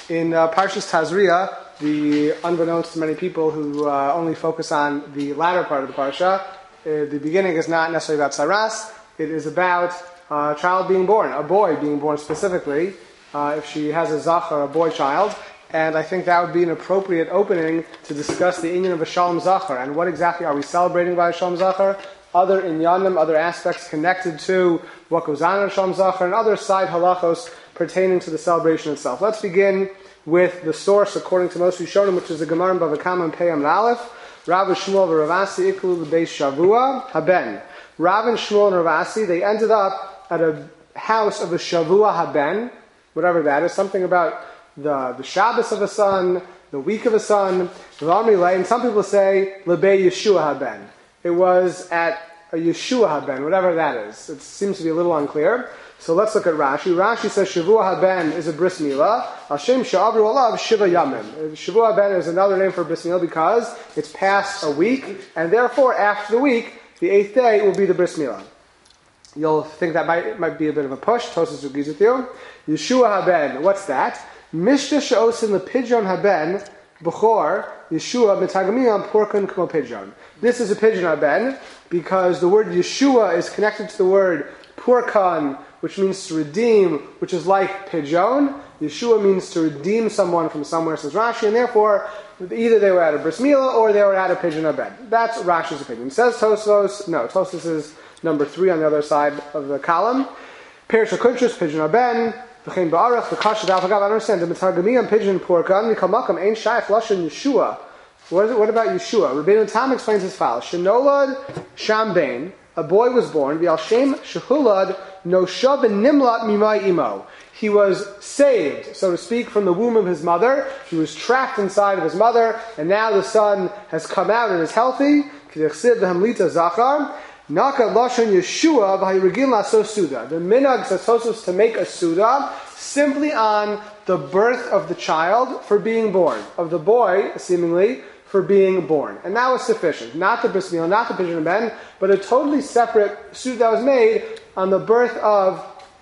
In Parshas Tazria, unbeknownst to many people who only focus on the latter part of the parsha, the beginning is not necessarily about Saras. It is about a child being born, a boy being born specifically, if she has a Zachar, a boy child. And I think that would be an appropriate opening to discuss the inyan of a Shalom Zachar and what exactly are we celebrating by a Shalom Zachar, other inyanim, other aspects connected to what goes on in a Shalom Zachar, and other side halachos pertaining to the celebration itself. Let's begin with the source according to most Rishonim, which is the Gemara in Bava Kama and Peyam Aleph. Rav Shmuel v'Ravasi iklu l'beis Shavua haben. Rav and Shmuel and Ravasi, they ended up at a house of a Shavua haben, whatever that is, something about the Shabbos of a son, the week of a son. And some people say l'bei Yeshua haben. It was at a Yeshua haben, whatever that is. It seems to be a little unclear. So let's look at Rashi. Rashi says Shavua haben is a bris milah. Hashem sha'avru alav shiva yamim. Shavua haben is another name for bris milah because it's past a week, and therefore after the week, the 8th day will be the bris milah. You'll think that might be a bit of a push. Tosas agrees with you. Yeshua haben, what's that? Mishta she'osin lepidyon haben b'chor Yeshua mitagamiam porkan kmo pidyon. This is a pidyon haben because the word Yeshua is connected to the word porkan, which means to redeem, which is like pidyon. Yeshua means to redeem someone from somewhere, says Rashi, and therefore either they were at a bris milah or they were at a pidyon haben. That's Rashi's opinion. Says Tosfos, no, Tosfos is number 3 on the other side of the column. Perish HaKuntris, pidyon haben, v'chein ba'arach, v'kash d'al hagav. I understand, the mitargamiyam pidyon porkan, v'kamakam ein shayach lashon Yeshua. What about Yeshua? Rabbeinu Tam explains as follows. Shenolad shambein, a boy was born, v'al shem shehulad noshav nimlat mimai imo. He was saved, so to speak, from the womb of his mother. He was trapped inside of his mother, and now the son has come out and is healthy. K'dechsid v'hamlita zachar. Naka lashon Yeshua v'hayirigin laso suda. The minhag says to make a suda simply on the birth of the child for being born, of the boy, seemingly, for being born. And that was sufficient. Not the bris milah, not the pidyon haben, but a totally separate suda that was made on the birth of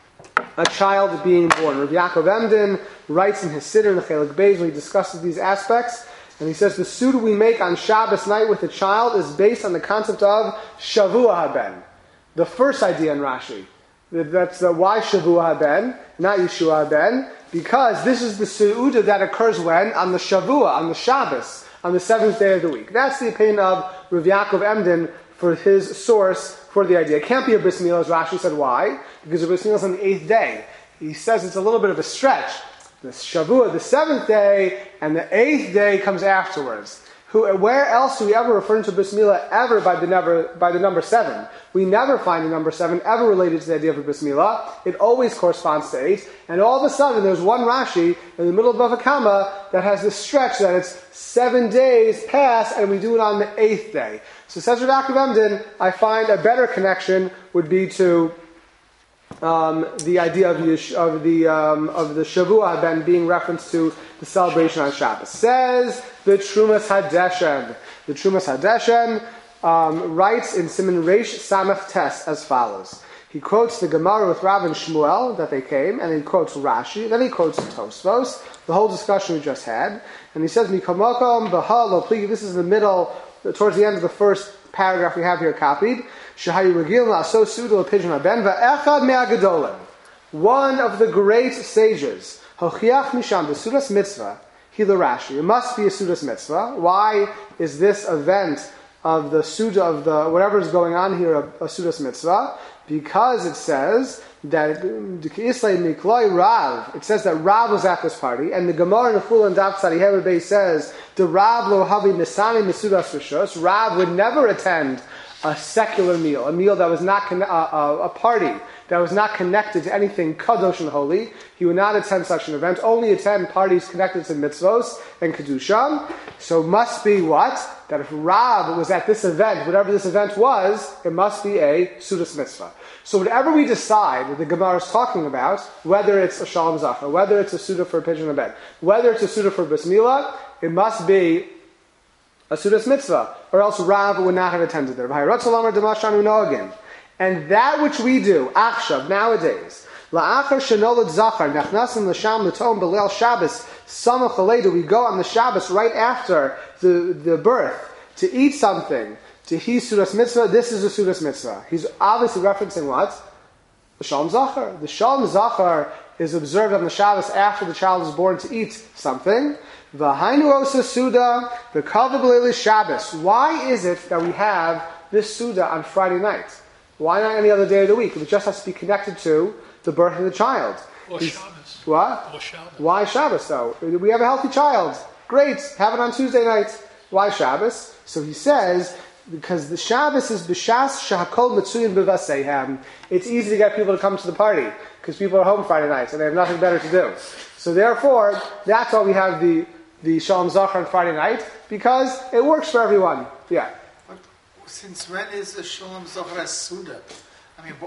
a child being born. Rav Yaakov Emden writes in his Siddur in the Chelik Beis when he discusses these aspects, and he says the suda we make on Shabbos night with a child is based on the concept of Shavua haben. The first idea in Rashi. That's why Shavua haben, not Yeshua haben, because this is the suda that occurs when? On the Shavua, on the Shabbos, on the 7th day of the week. That's the opinion of Rav Yaakov Emden for his source for the idea. It can't be a bris milah, as Rashi said. Why? Because a bris milah is on the 8th day. He says it's a little bit of a stretch. The Shavua, the 7th day, and the 8th day comes afterwards. Where else do we ever refer to bris milah ever by the number 7? We never find the number 7 ever related to the idea of a bris milah. It always corresponds to 8. And all of a sudden, there's one Rashi in the middle of Bava Kama that has this stretch that it's 7 days pass, and we do it on the 8th day. So says Rav Yaakov Emden, I find a better connection would be to the idea of the Shavua haben being referenced to the celebration on Shabbos. Says the Trumas Hadeshen. The Trumas Hadeshen writes in Siman Reish Samach Tes as follows. He quotes the Gemara with Rav and Shmuel that they came, and he quotes Rashi, then he quotes Tosfos, the whole discussion we just had, and he says Mikomokom Bahal Lo Pligi. This is in the middle, towards the end of the first paragraph we have here copied. One of the great sages, Hochiach Misham, the Sudas Mitzvah, Rashi. It must be a Sudas Mitzvah. Why is this event of the Suda, of the whatever is going on here, a Sudas Mitzvah? Because it says that Rav, it says that Rav was at this party, and the Gemara in the Chula and Daf Tzadi Hebei says the Rav lo havi nisani misudas rishos. Rav would never attend a secular meal, a meal that was not a party that was not connected to anything kadosh and holy. He would not attend such an event. Only attend parties connected to mitzvos and kedusha. So must be what? That if Rav was at this event, whatever this event was, it must be a sudas mitzvah. So whatever we decide that the Gemara is talking about, whether it's a shalom zachar, whether it's a suda for a pidyon haben, whether it's a suda for bris milah, it must be a sudas mitzvah, or else Rav would not have attended there. And that which we do, achshav, nowadays, La'achar shenolad zachar nachnasim l'sham l'tom b'leil Shabbos samach aledu. We go on the Shabbos right after the birth to eat something. To he sudas mitzvah. This is a sudas mitzvah. He's obviously referencing what? The Shalom Zachar. The Shalom Zachar is observed on the Shabbos after the child is born to eat something. V'hainu osa suda v'kavah b'leil Shabbos. Why is it that we have this suda on Friday night? Why not any other day of the week? It just has to be connected to the birth of the child. Or Shabbos. What? Or Shabbos. Why Shabbos though? We have a healthy child. Great. Have it on Tuesday night. Why Shabbos? So he says, because the Shabbos is b'shas shahakol mitzuyin b'vaseihem. It's easy to get people to come to the party because people are home Friday nights and they have nothing better to do. So therefore, that's why we have the Shalom Zachar on Friday night, because it works for everyone. Yeah. But since when is the Shalom Zachar a Suda? I mean,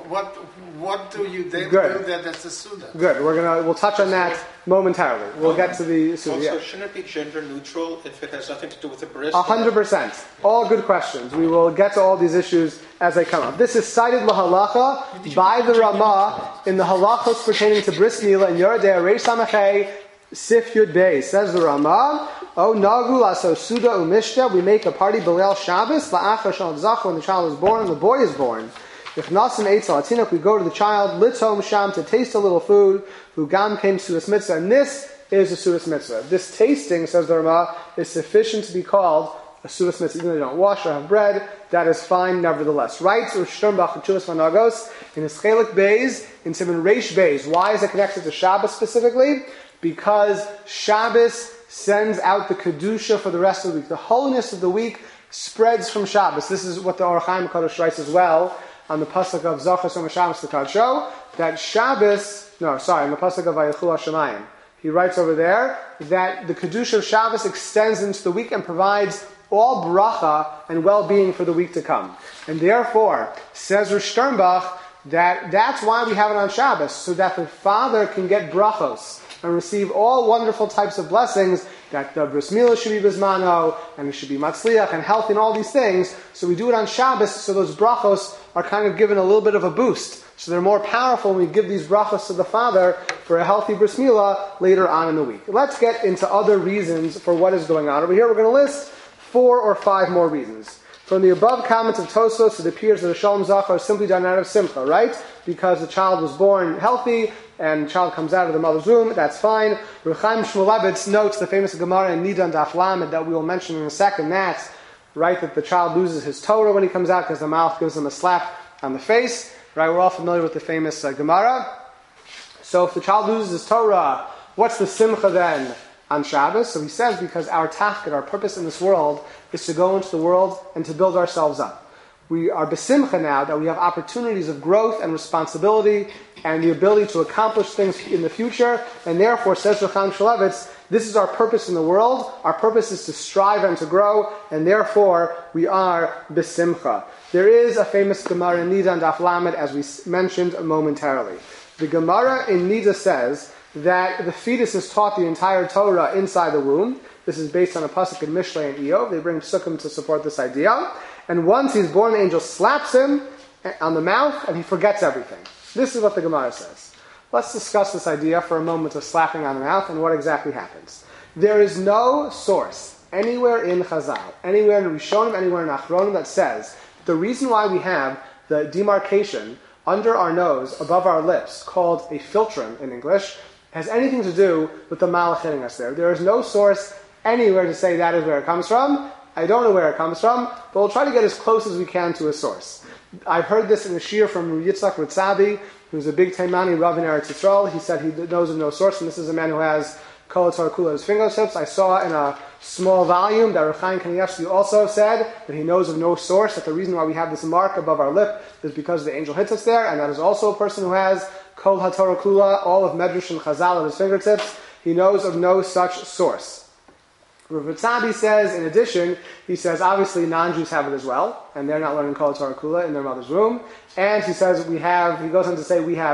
what do you then do that's a Suda? Good. We'll touch on that momentarily. We'll get to the Suda. Also, yeah. shouldn't it be gender neutral if it has nothing to do with the bris? 100%. All good questions. We will get to all these issues as they come up. This is cited lahalacha by the Ramah in the halachos pertaining to bris milah in Yoredei Reish Samachay Sif Yud Bey. Says the Ramah, O nagu laso suda umishta. We make a party b'leil Shabbos la'achar shal zachar, when the child is born and the boy is born. If nasim eitzel atinuk, we go to the child litom sham, to taste a little food. Who gam came sudas mitzvah, and this is a sudas mitzvah. This tasting, says the Ramah, is sufficient to be called a sudas mitzvah. Even though they don't wash or have bread, that is fine nevertheless. Right? So Shternbach and Chulas Vanagos in his Chelik Beis, in Simon Reish Beis. Why is it connected to Shabbos specifically? Because Shabbos sends out the kedusha for the rest of the week. The holiness of the week spreads from Shabbos. This is what the Or Chaim Kodesh writes as well on the pasuk of Zachar Som Shabbos L'Kadsho, that on the pasuk of Vayichul HaShemayim. He writes over there that the kedusha of Shabbos extends into the week and provides all bracha and well-being for the week to come. And therefore, says Rosh Sternbach, that's why we have it on Shabbos, so that the father can get brachos and receive all wonderful types of blessings, that the bris milah should be bismano, and it should be matzliach and healthy and all these things. So we do it on Shabbos, so those brachos are kind of given a little bit of a boost. So they're more powerful when we give these brachos to the father for a healthy bris milah later on in the week. Let's get into other reasons for what is going on. Over here we're going to list 4 or 5 more reasons. From the above comments of Tosfos, it appears that the Shalom Zachar is simply done out of simcha, right? Because the child was born healthy, and the child comes out of the mother's womb, that's fine. Rechaim Shmulevitz notes the famous Gemara in Nidan Daf Lamed that we will mention in a second. That's right, that the child loses his Torah when he comes out because the mouth gives him a slap on the face. Right, we're all familiar with the famous Gemara. So if the child loses his Torah, what's the simcha then on Shabbos? So he says, because our tafkid, our purpose in this world, is to go into the world and to build ourselves up. We are besimcha now that we have opportunities of growth and responsibility and the ability to accomplish things in the future, and therefore, says Rechaim Shmulevitz, this is our purpose in the world. Our purpose is to strive and to grow, and therefore we are besimcha. There is a famous Gemara in Nidan Daf Lamed, as we mentioned momentarily. The Gemara in Nida says that the fetus is taught the entire Torah inside the womb. This is based on a pasuk in Mishlei and Eov. They bring psukim to support this idea. And once he's born, the angel slaps him on the mouth, and he forgets everything. This is what the Gemara says. Let's discuss this idea for a moment of slapping on the mouth and what exactly happens. There is no source anywhere in Chazal, anywhere in Rishonim, anywhere in Achronim that says the reason why we have the demarcation under our nose, above our lips, called a philtrum in English, has anything to do with the malach hitting us there. There is no source anywhere to say that is where it comes from. I don't know where it comes from, but we'll try to get as close as we can to a source. I've heard this in a shir from Yitzchak Ritzabi, who's a big Taimani Rav in Eretz Yisrael. He said he knows of no source, and this is a man who has Kol Torah Kula at his fingertips. I saw in a small volume that Rav Chaim Kanievsky also said that he knows of no source, that the reason why we have this mark above our lip is because the angel hits us there, and that is also a person who has Kol HaTorah Kula, all of Medrash and Chazal at his fingertips. He knows of no such source. Rav Ritzabi says, in addition, he says, obviously non-Jews have it as well, and they're not learning Kol Torah Kula in their mother's womb. And he says he goes on to say we have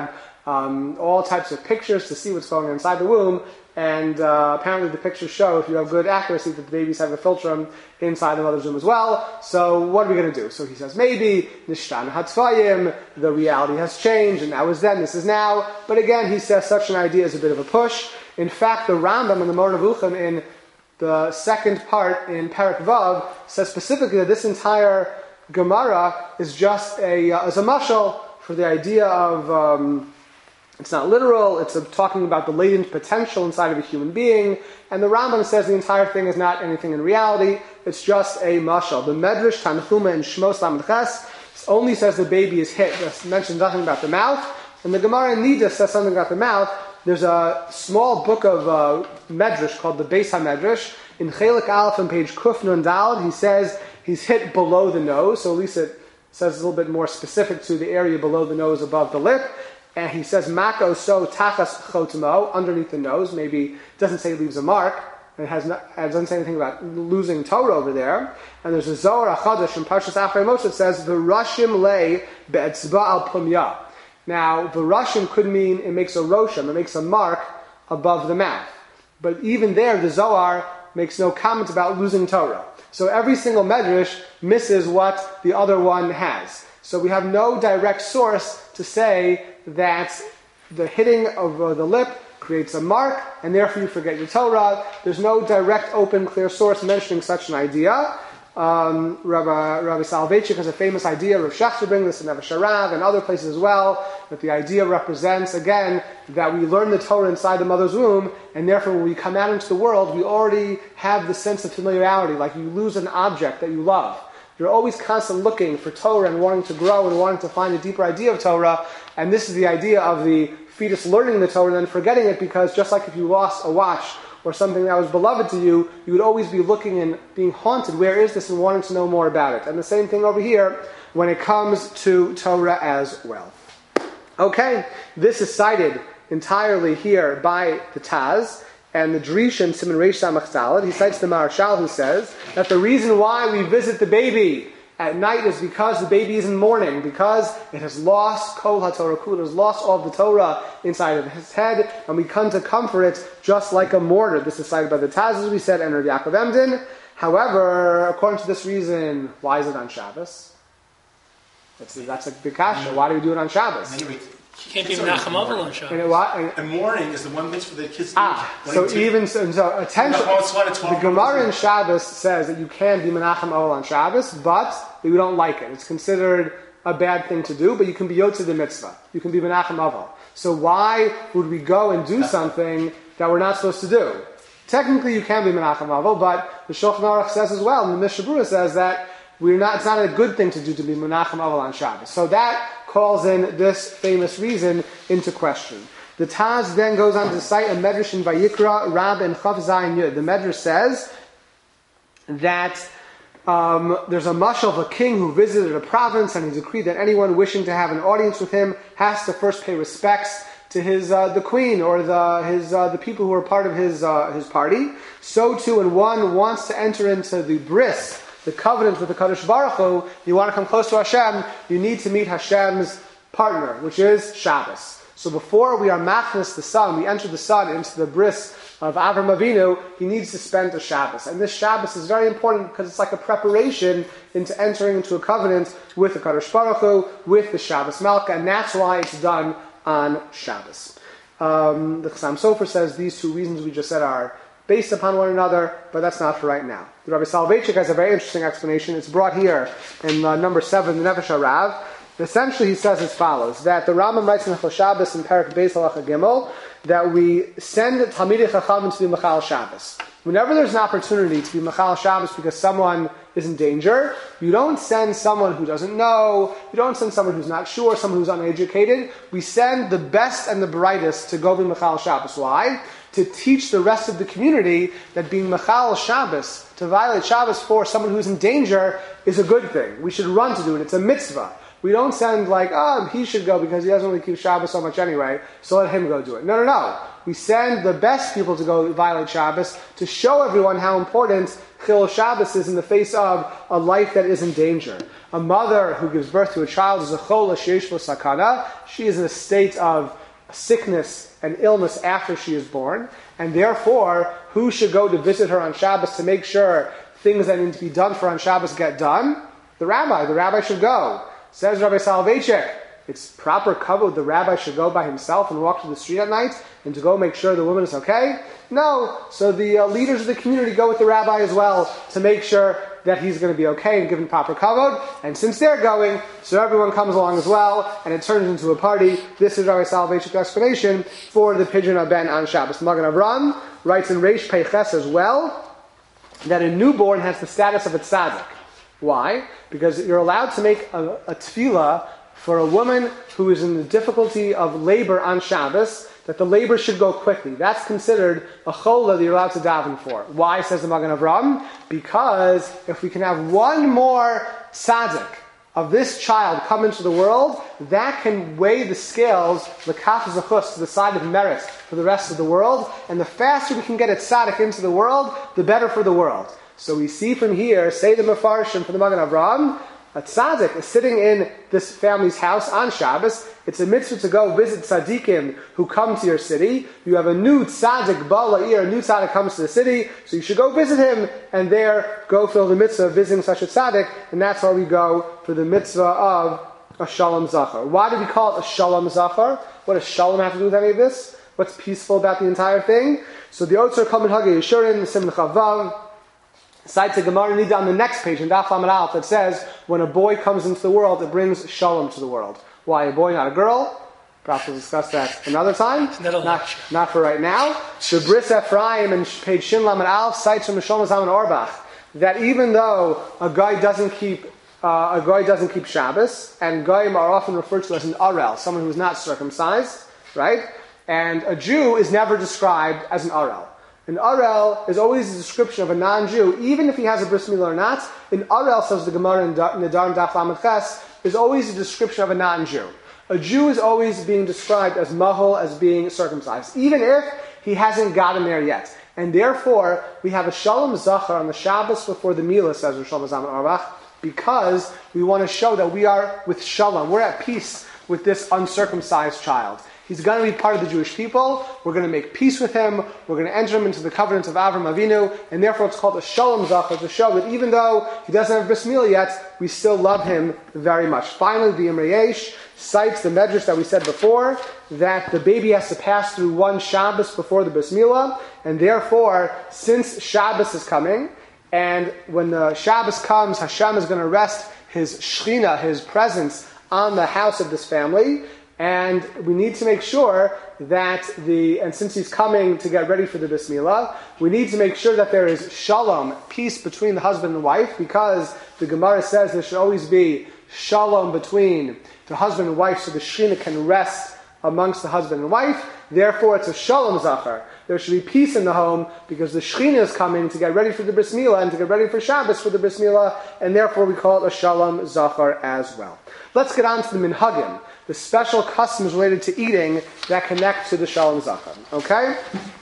all types of pictures to see what's going on inside the womb. And apparently the pictures show, if you have good accuracy, that the babies have a philtrum inside the mother's womb as well. So what are we going to do? So he says, maybe, Nishtan Hatzvayim, the reality has changed, and that was then, this is now. But again, he says such an idea is a bit of a push. In fact, the Rambam in the Moreh Nevuchim, in the second part in Perek Vav, says specifically that this entire Gemara is just as a mashal for the idea of... it's not literal, it's talking about the latent potential inside of a human being, and the Rambam says the entire thing is not anything in reality, it's just a mashal. The Medrash, Tanchuma, and Shmos Lamed Ches only says the baby is hit, it mentions nothing about the mouth, and the Gemara in Nida says something about the mouth. There's a small book of Medrash called the Beis HaMedrash. In Chelik Aleph on page Kuf Nun Daled, he says he's hit below the nose, so at least it says a little bit more specific to the area below the nose above the lip. And he says, Mako so tachas chotmo, underneath the nose. Maybe it doesn't say it leaves a mark. It doesn't say anything about losing Torah over there. And there's a Zohar HaChadash in Parshas Acharei Moshe that says, V'rashim lei be'etzba al pumya. Now, V'rashim could mean it makes a rosham, it makes a mark above the mouth. But even there, the Zohar makes no comment about losing Torah. So every single medrash misses what the other one has. So we have no direct source to say that the hitting of the lip creates a mark, and therefore you forget your Torah. There's no direct, open, clear source mentioning such an idea. Rabbi Soloveitchik has a famous idea, Rav Shechter brings this in Nefesh HaRav and other places as well, that the idea represents, again, that we learn the Torah inside the mother's womb, and therefore when we come out into the world, we already have the sense of familiarity, like you lose an object that you love. You're always constantly looking for Torah and wanting to grow and wanting to find a deeper idea of Torah. And this is the idea of the fetus learning the Torah and then forgetting it, because just like if you lost a watch or something that was beloved to you, you would always be looking and being haunted, where is this, and wanting to know more about it. And the same thing over here when it comes to Torah as well. Okay, this is cited entirely here by the Taz. And the Drisha in Siman Reish Samach Daled, he cites the Maharshal, who says that the reason why we visit the baby at night is because the baby is in mourning, because it has lost Kol HaTorah Kula, it has lost all of the Torah inside of his head, and we come to comfort it just like a mourner. This is cited by the Taz, as we said, and Rav Yaakov Emden. However, according to this reason, why is it on Shabbos? That's a big kasha. Why do we do it on Shabbos? Can't be Menachem Avel on Shabbos. And mourning is the one that's for the kids to attention. The Gemara in Shabbos says that you can be Menachem Avel on Shabbos, but we don't like it. It's considered a bad thing to do, but you can be Yotze the mitzvah. You can be Menachem Avel. So why would we go and do something that we're not supposed to do? Technically, you can be Menachem Avel, but the Shulchan Aruch says as well, and the Mishnah Berurah says that it's not a good thing to do to be Menachem Avel on Shabbos. So that calls in this famous reason into question. The Taz then goes on to cite a Medrash in Vayikra, Rab and Chav Zayin Yud. The Medrash says that there's a mashal of a king who visited a province, and he decreed that anyone wishing to have an audience with him has to first pay respects to his the queen or the people who are part of his party. So too, when one wants to enter into the bris, the covenant with the Kadosh Baruch Hu, you want to come close to Hashem, you need to meet Hashem's partner, which is Shabbos. So before we are machnas the son, we enter the son into the bris of Avram Avinu, he needs to spend a Shabbos. And this Shabbos is very important because it's like a preparation into entering into a covenant with the Kadosh Baruch Hu, with the Shabbos Malka, and that's why it's done on Shabbos. The Chassam Sofer says these two reasons we just said are based upon one another, but that's not for right now. The Rabbi Soloveitchik has a very interesting explanation. It's brought here in number 7, the Nefesh HaRav. Essentially, he says as follows, that the Rambam writes in Chol Shabbos in Perek Beis Halacha Gimel that we send Talmidei Chachamim to be Machal Shabbos. Whenever there's an opportunity to be Machal Shabbos because someone is in danger, you don't send someone who doesn't know, you don't send someone who's not sure, someone who's uneducated. We send the best and the brightest to go be Machal Shabbos. Why? To teach the rest of the community that being Machal Shabbos, to violate Shabbos for someone who's in danger, is a good thing. We should run to do it. It's a mitzvah. We don't send he should go because he doesn't really keep Shabbos so much anyway, so let him go do it. No. We send the best people to go violate Shabbos to show everyone how important Chil Shabbos is in the face of a life that is in danger. A mother who gives birth to a child is a chol sheyesh bo sakana. She is in a state of sickness and illness after she is born, and therefore, who should go to visit her on Shabbos to make sure things that need to be done for on Shabbos get done? The rabbi. The rabbi should go. Says Rabbi Soloveitchik, it's proper kavod. The rabbi should go by himself and walk to the street at night and to go make sure the woman is okay? No. So the leaders of the community go with the rabbi as well to make sure that he's going to be okay and given proper kavod. And since they're going, so everyone comes along as well, and it turns into a party. This is Rabbi Soloveitchik's explanation for the Pidyon Haben on Shabbos. Magen Avraham writes in Reish Peiches as well that a newborn has the status of a tzaddik. Why? Because you're allowed to make a tefillah for a woman who is in the difficulty of labor on Shabbos, that the labor should go quickly. That's considered a chola that you're allowed to daven for. Why, says the Magen Avraham? Because if we can have one more tzaddik of this child come into the world, that can weigh the scales, l'kaf zechus, to the side of merit for the rest of the world. And the faster we can get a tzaddik into the world, the better for the world. So we see from here, say the Mefarshim from the Magen Avraham, a tzaddik is sitting in this family's house on Shabbos. It's a mitzvah to go visit tzaddikim who come to your city. You have a new tzaddik ba'la'ir, a new tzaddik comes to the city, so you should go visit him, and there go fill the mitzvah of visiting such a tzaddik, and that's why we go for the mitzvah of a shalom zachar. Why do we call it a shalom zachar? What does shalom have to do with any of this? What's peaceful about the entire thing? So the Otzer Kol Minhagei Yeshurin, the Simon Chavav, cites a Gemara Nida on the next page in Daf Lamed Aleph that says, when a boy comes into the world, it brings shalom to the world. Why a boy, not a girl? Perhaps we'll discuss that another time. Not for right now. The Bris Ephraim in page Shin Lamed Aleph cites from Mishlomo Zalman Auerbach that even though a guy doesn't keep Shabbos, and goyim are often referred to as an arel, someone who is not circumcised, right? And a Jew is never described as an arel. An arel is always a description of a non-Jew, even if he has a bris milah or not. An arel, says the Gemara in Nidar and Daf Lamed Ches, is always a description of a non-Jew. A Jew is always being described as mahol, as being circumcised, even if he hasn't gotten there yet. And therefore, we have a shalom zachar on the Shabbos before the milah, says Mishlomo Zalman Auerbach, because we want to show that we are with shalom. We're at peace with this uncircumcised child. He's going to be part of the Jewish people. We're going to make peace with him. We're going to enter him into the covenant of Avram Avinu. And therefore it's called a Shalom Zachar, to show that even though he doesn't have bris milah yet, we still love him very much. Finally, the Imrei Yesh cites the medrash that we said before, that the baby has to pass through one Shabbos before the bris milah. And therefore, since Shabbos is coming, and when the Shabbos comes, Hashem is going to rest his Shechina, his presence, on the house of this family. And we need to make sure that and since he's coming to get ready for the bris milah, we need to make sure that there is shalom, peace between the husband and wife, because the Gemara says there should always be shalom between the husband and wife, so the Shechina can rest amongst the husband and wife. Therefore, it's a shalom zachar. There should be peace in the home, because the Shechina is coming to get ready for the bris milah and to get ready for Shabbos for the bris milah, and therefore we call it a shalom zachar as well. Let's get on to the minhagim, the special customs related to eating that connect to the shalom zachar. Okay?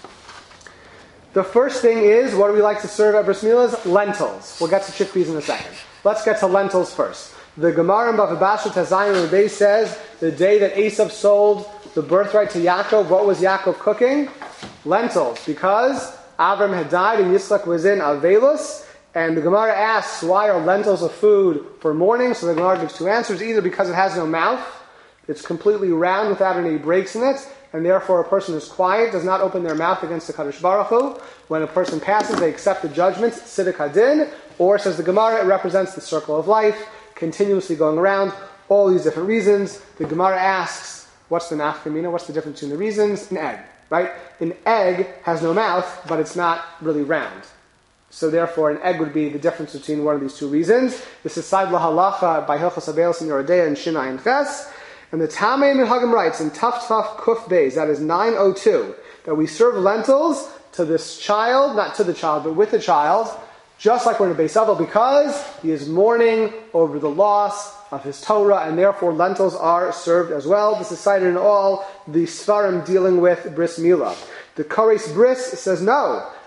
The first thing is, what do we like to serve at bris milahs? Lentils. We'll get to chickpeas in a second. Let's get to lentils first. The Gemara in Bava Basra Tazayin Rebbe says, the day that Esav sold the birthright to Yaakov, what was Yaakov cooking? Lentils. Because Avram had died and Yitzchak was in Avelus. And the Gemara asks, why are lentils a food for mourning? So the Gemara gives two answers. Either because it has no mouth, it's completely round without any breaks in it, and therefore a person is quiet, does not open their mouth against the Kadosh Baruch Hu. When a person passes, they accept the judgment, Siddiq Hadin, or, says the Gemara, it represents the circle of life, continuously going around, all these different reasons. The Gemara asks, what's the nafkamina? What's the difference between the reasons? An egg, right? An egg has no mouth, but it's not really round. So therefore, an egg would be the difference between one of these two reasons. This is Said Lahalacha by Hilchos Abelos and Yoredeya and Shina and Ches. And the Tamei Minhagim writes in Taf Kuf Beis, that is 902, that we serve lentils to this child, not to the child, but with the child, just like we're in a Beis Avel, because he is mourning over the loss of his Torah, and therefore lentils are served as well. This is cited in all the Sfarim dealing with bris milah. The Koresh Bris says no.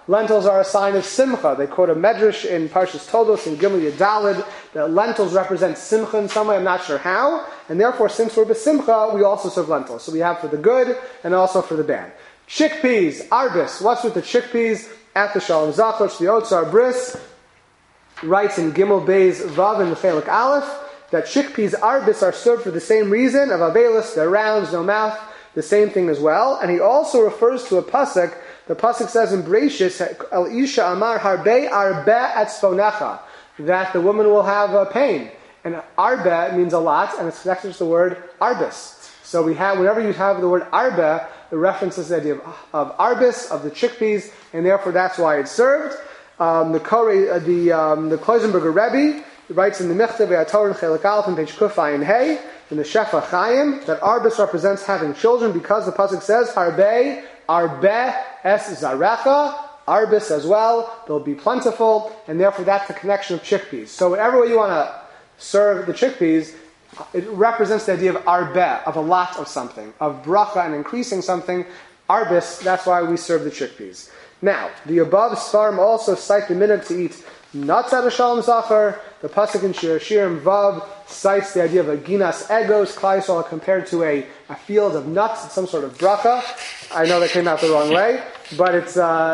Lentils are a sign of simcha. They quote a medrash in Parshas Toldos in Gimel Yadalid that lentils represent simcha in some way. I'm not sure how. And therefore, since we're b'simcha, we also serve lentils. So we have for the good and also for the bad. Chickpeas, arbis. What's with the chickpeas? At the Shalom Zachor, the Otsar Bris writes in Gimel Beis Vav in the Chelik Aleph that chickpeas, arbis, are served for the same reason of abelis, they're rounds, no mouth, the same thing as well. And he also refers to a pasuk. The pasuk says in Bereishis, El Isha Amar Harbe Arbe Etzponecha, that the woman will have pain. And arbe means a lot, and it's connected to the word arbis. So we have, whenever you have the word arbe, it references the idea of arbis, of the chickpeas, and therefore that's why it's served. The Kloisenberger Rebbe writes in the Michtav Torah Chelik Aleph on page Kufayin Hey in the Shefa Chaim that arbis represents having children because the pasuk says Harbe Arbe Es Zarecha, arbis as well, they'll be plentiful, and therefore that's the connection of chickpeas. So whatever way you want to serve the chickpeas, it represents the idea of arbe, of a lot of something, of bracha and increasing something. Arbis, that's why we serve the chickpeas. Now, the above svarim also cite the minhag to eat nuts at a Shalom Zachor. The pasuk in Shir Shirim Vav cites the idea of a ginas egos, Klal Yisrael, compared to a field of nuts. It's some sort of bracha. I know that came out the wrong way, but it's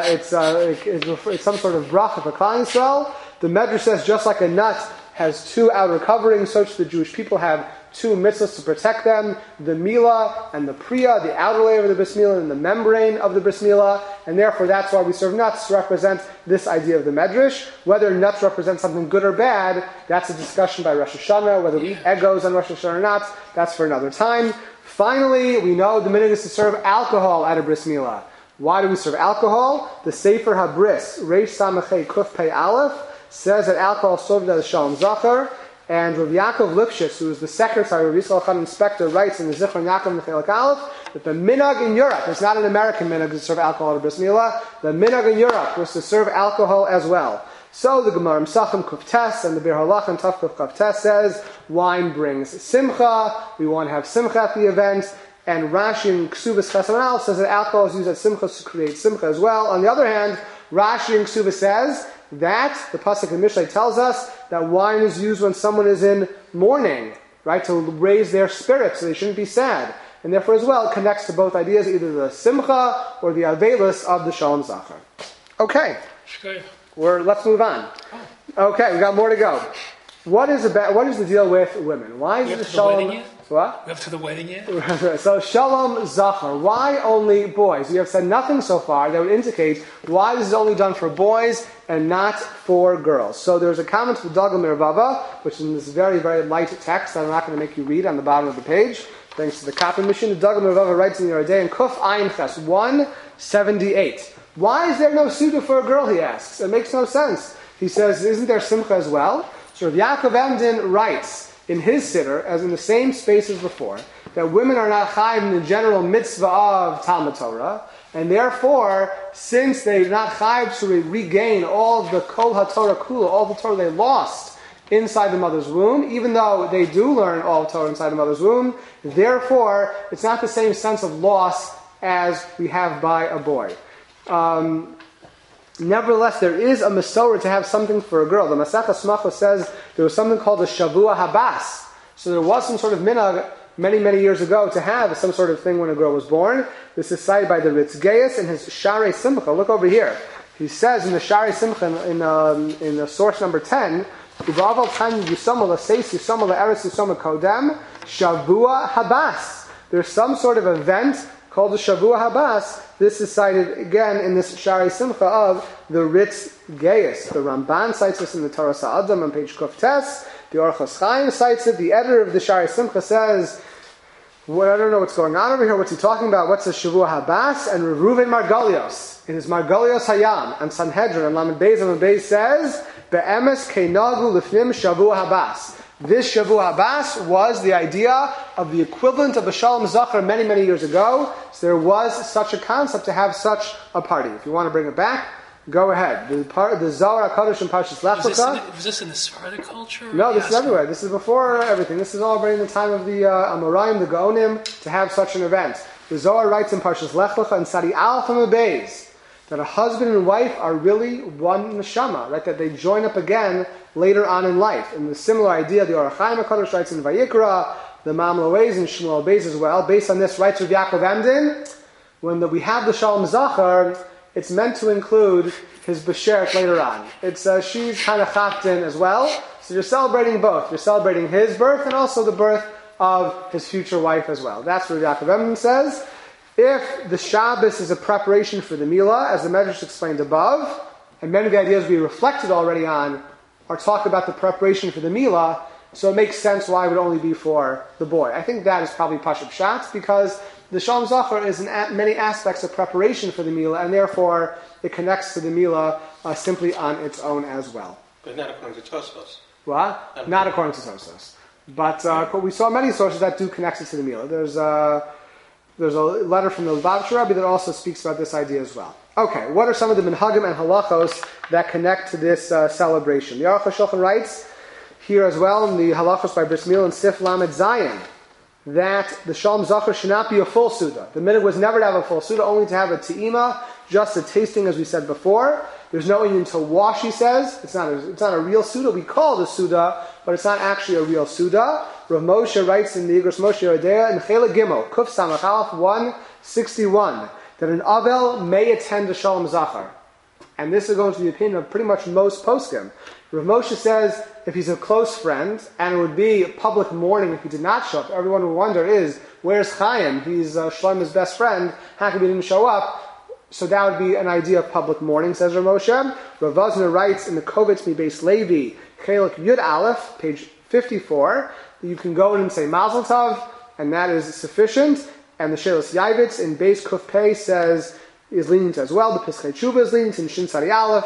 some sort of bracha for Klal Yisrael. The Medrash says just like a nut has two outer coverings, so the Jewish people have two mitzvahs to protect them, the milah and the priya, the outer layer of the bris milah and the membrane of the bris milah, and therefore that's why we serve nuts to represent this idea of the medrash. Whether nuts represent something good or bad, that's a discussion by Rosh Hashanah. Whether we eat egos on Rosh Hashanah or not, that's for another time. Finally, we know the minhag is to serve alcohol at a bris milah. Why do we serve alcohol? The Sefer HaBris, Reish Samachay Kuf Pei Aleph, says that alcohol is served at the Shalom Zachor. And Rav Yaakov Lipshitz, who is the secretary of Yisrael Chana Inspector, writes in the Zichron Yaakov in the Chelik Aleph that the minhag in Europe, it's not an American minhag to serve alcohol at a bris milah, the minhag in Europe was to serve alcohol as well. So the Gemara Mesachim Kuf Tes and the Bir Halach and Tav Kuf Tes says, wine brings simcha, we want to have simcha at the event, and Rashi in Ksubas Chesamanal says that alcohol is used at simcha to create simcha as well. On the other hand, Rashi in Ksubas says that the pasuk in Mishlei tells us that wine is used when someone is in mourning, right, to raise their spirits, so they shouldn't be sad. And therefore as well, it connects to both ideas, either the simcha or the avelus of the Shalom Zachor. Okay, let's move on. Okay, we got more to go. What is the deal with women? Why is the Shalom? What? We have to the wedding yet? So Shalom Zachor. Why only boys? You have said nothing so far that would indicate why this is only done for boys and not for girls. So there's a comment from Dagel Mervava, which is in this very, very light text that I'm not going to make you read on the bottom of the page, thanks to the copy machine. Dagel Mervava writes in the Yoreh De'ah in Kuf Ayin Ches 178. Why is there no suda for a girl, he asks? It makes no sense. He says, isn't there simcha as well? So Rav Yaakov Emden writes in his siddur, as in the same space as before, that women are not chayiv in the general mitzvah of Talmud Torah, and therefore, since they're not chayiv to regain all the kol haTorah kula, all the Torah they lost inside the mother's womb, even though they do learn all Torah inside the mother's womb, therefore, it's not the same sense of loss as we have by a boy. Nevertheless, there is a Masorah to have something for a girl. The Masechah Smacha says there was something called a Shavua Habas. So there was some sort of minhag many, many years ago to have some sort of thing when a girl was born. This is cited by the Ritz Geyas in his Sharei Simcha. Look over here. He says in the Sharei Simcha in the source number 10, Shavua Habas. There's some sort of event called the Shavua Habas. This is cited again in this Sharei Simcha of the Ritz Geyas. The Ramban cites this in the Torah Sa'adam on page Kuf Tes. The Orchos Chaim cites it. The editor of the Sharei Simcha says, I don't know what's going on over here. What's he talking about? What's the Shavua Habas? And Reuven Margolios, in his Margolios Hayam, and Sanhedrin, and Lamed Beis says, Be'emes keinagu lifnim Shavua Habas. This Shavua Habas was the idea of the equivalent of a Shalom Zachor many, many years ago. So there was such a concept to have such a party. If you want to bring it back, go ahead. The Zohar HaKadosh in Parshas Lech Lecha. Was this in the Sephardic culture? No, this is everywhere. This is before everything. This is already in the time of the Amoraim, the Gaonim, to have such an event. The Zohar writes in Parshas Lech Lecha and Sadi Alpha Beis that a husband and wife are really one neshama, right? That they join up again later on in life. And the similar idea, the Orach Chaim HaKadosh writes in Vayikra, the Mamlo Beis and Shmuel Beis as well. Based on this, writes Rav Yaakov Emden, when we have the Shalom Zachar, it's meant to include his Besheret later on. It's she's kind of chaftin as well. So you're celebrating both. You're celebrating his birth and also the birth of his future wife as well. That's what Yaakov Emden says. If the Shabbos is a preparation for the Milah, as the Medrash explained above, and many of the ideas we reflected already on are talk about the preparation for the Milah, so it makes sense why it would only be for the boy. I think that is probably Pashup Shatz, because the Shalom Zachar is in many aspects of preparation for the Milah, and therefore it connects to the Milah simply on its own as well. But not according to Tosfos. What? Not according to Tosfos. But we saw many sources that do connect it to the Milah. There's a letter from the Lubavitcher Rebbe that also speaks about this idea as well. Okay, what are some of the minhagim and halachos that connect to this celebration? The Aruch HaShulchan writes here as well in the halachos by Bris Milah and Sif Lamed Zayin that the Shalom Zachar should not be a full Suda. The minhag was never to have a full Suda, only to have a te'ima, just a tasting as we said before. There's no need to wash, he says. It's not a real Suda. We call it a Suda, but it's not actually a real Suda. Rav Moshe writes in the Igros Moshe Yodea in Chela Gimel, Kuf Samach Aleph 161, that an Avel may attend a Shalom Zachar. And this is going to be the opinion of pretty much most poskim. Rav Moshe says if he's a close friend, and it would be public mourning if he did not show up, everyone would wonder where's Chaim? He's Shlomo's best friend. How come he didn't show up? So that would be an idea of public mourning, says Rav Moshe. Rav Vosner writes in the Kovetz Mibeis Levi, Chelik Yud Aleph, page 54, that you can go in and say Mazel Tov, and that is sufficient. And the Shelos Yavitz in Beis Kuf Pei is lenient as well. The Pischei Tshuva is lenient in Shin Tzadi Aleph.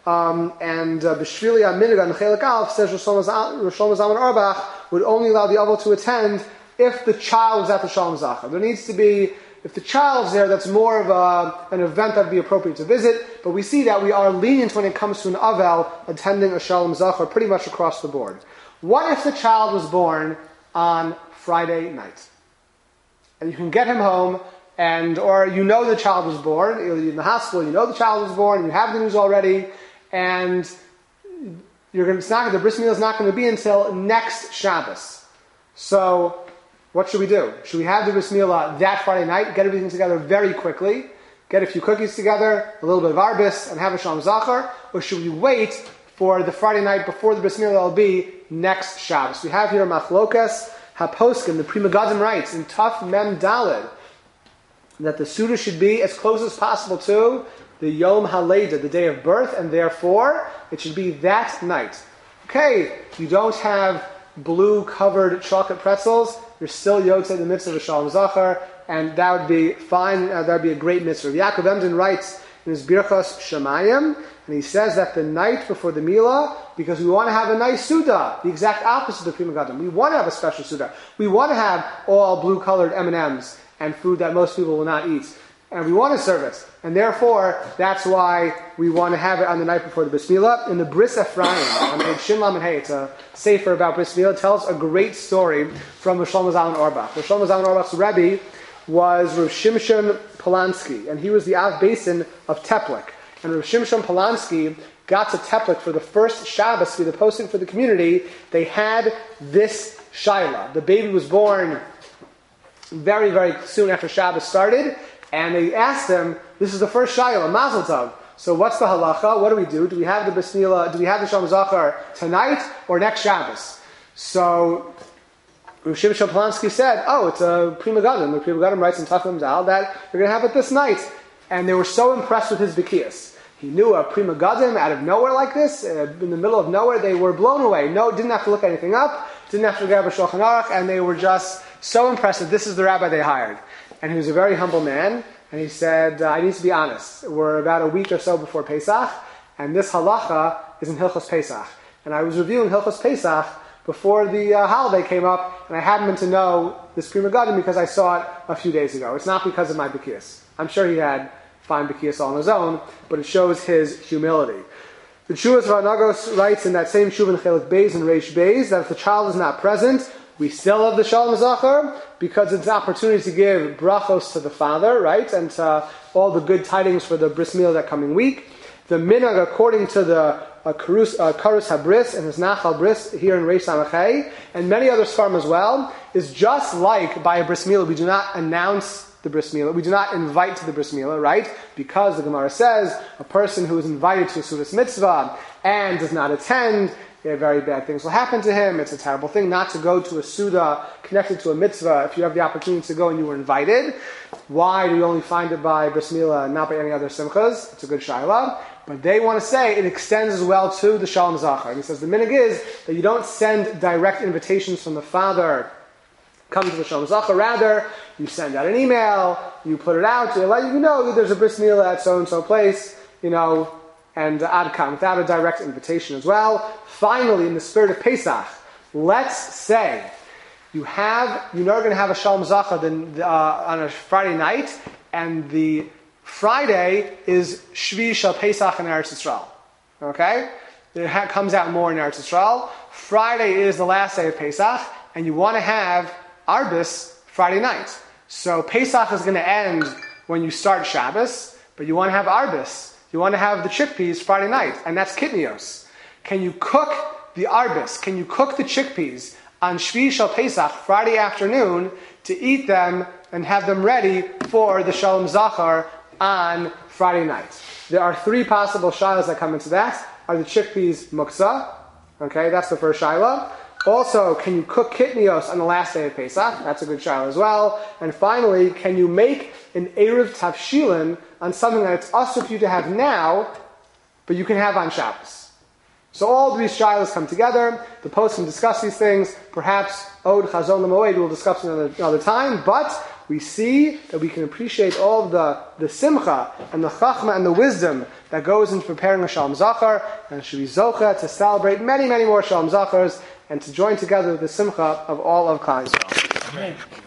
And B'Shvili HaMinhag on Chelik Aleph says Rosh Shlomo Zalman Auerbach would only allow the Avel to attend if the child was at the Shalom Zachar. There needs to be, if the child's there, that's more of an event that would be appropriate to visit. But we see that we are lenient when it comes to an Avel attending a Shalom Zachar pretty much across the board. What if the child was born on Friday night? And you can get him home, or you know the child was born, you're in the hospital, you know the child was born, you have the news already, and the bris milah is not going to be until next Shabbos. So, what should we do? Should we have the bris milah that Friday night, get everything together very quickly, get a few cookies together, a little bit of arbis, and have a Shalom Zachar, or should we wait for the Friday night before the bris milah will be next Shabbos? We have here Machlokas HaPoskim, the Pri Megadim writes in Taf Mem Daled, that the Suda should be as close as possible to the Yom HaLeda, the day of birth, and therefore it should be that night. Okay, you don't have blue-covered chocolate pretzels, you're still Yotzei the mitzvah of Shalom Zachar, and that would be fine, that would be a great mitzvah. Yaakov Emden writes in his Birchos Shemayim, and he says that the night before the Milah, because we want to have a nice Suda, the exact opposite of Pri Megadim. We want to have a special Suda. We want to have all blue-colored M&Ms and food that most people will not eat. And we want to serve it. And therefore, that's why we want to have it on the night before the Bris Milah. In the Bris Ephraim, on page Shin Lamed Hey, it's a sefer about Bris Milah, tells a great story from Rosh Shlomo Zalman Auerbach. Rosh Shlomo Zalman Auerbach's Rebbe was Rav Shimshon Polanski, and he was the Av Basin of Teplik. And Rav Shimshon Polanski got to Teplik for the first Shabbos, for the posting for the community. They had this Shaila. The baby was born very, very soon after Shabbos started, and they asked him, this is the first Shaila, Mazel Tov. So what's the halacha? What do? Do we have the Bris Milah, do we have the Shalom Zachar tonight or next Shabbos? So Rav Shimshon Polanski said, it's a Pri Megadim. The Pri Megadim writes in Taf Mem Dal that we're going to have it this night. And they were so impressed with his Bikiyas. He knew a Pri Megadim out of nowhere like this, in the middle of nowhere. They were blown away. Didn't have to look anything up, didn't have to grab a Shulchan Aruch, and they were just so impressed that this is the rabbi they hired. And he was a very humble man, and he said, I need to be honest, we're about a week or so before Pesach, and this halacha is in Hilchos Pesach. And I was reviewing Hilchos Pesach before the holiday came up, and I happened to know this Pri Megadim because I saw it a few days ago. It's not because of my Bikiyas. I'm sure he had fine Bikiyas all on his own, but it shows his humility. The Shuvas Varnagos writes in that same Shuv in Chelik Beis and Reish Beis that if the child is not present, we still have the Shalom Zachar because it's an opportunity to give brachos to the father, right? And to all the good tidings for the bris milah that coming week. The minhag, according to the Karus Habris and his Nachal Bris here in Reish Samachay, and many other Sfarim as well, is just like by a bris milah, we do not announce the bris milah, we do not invite to the bris milah, right? Because the Gemara says a person who is invited to a Sudas mitzvah and does not attend, very bad things will happen to him. It's a terrible thing not to go to a Suda connected to a mitzvah if you have the opportunity to go and you were invited. Why do you only find it by bris milah and not by any other simchas? It's a good shayla. But they want to say it extends as well to the Shalom Zachar. And he says the minhag is that you don't send direct invitations from the father, come to the Shalom Zachar. Rather, you send out an email, you put it out, you let you know there's a bris milah at so-and-so place, and adkan, without a direct invitation as well. Finally, in the spirit of Pesach, let's say you're going to have a Shalom Zachar on a Friday night, and the Friday is Shvi Shal Pesach in Eretz Yisrael. Okay? It comes out more in Eretz Yisrael. Friday is the last day of Pesach, and you want to have Arbis Friday night. So Pesach is going to end when you start Shabbos, but you want to have Arbis. You want to have the chickpeas Friday night, and that's Kitnios. Can you cook the Arbis? Can you cook the chickpeas on Shvi Shal Pesach Friday afternoon to eat them and have them ready for the Shalom Zachar on Friday night? There are three possible shilas that come into that. Are the chickpeas muksa? Okay, that's the first shilah. Also, can you cook kitnios on the last day of Pesach? That's a good shilah as well. And finally, can you make an Erev Tavshilin on something that it's also for you to have now, but you can have on Shabbos? So all these shilas come together. The post can discuss these things. Perhaps Od Chazon L'Moed will discuss it another time, but we see that we can appreciate all of the simcha and the chachma and the wisdom that goes into preparing a Shalom Zachar, and should be zocha to celebrate many, many more Shalom Zachars and to join together with the simcha of all of Klal Yisrael. Amen.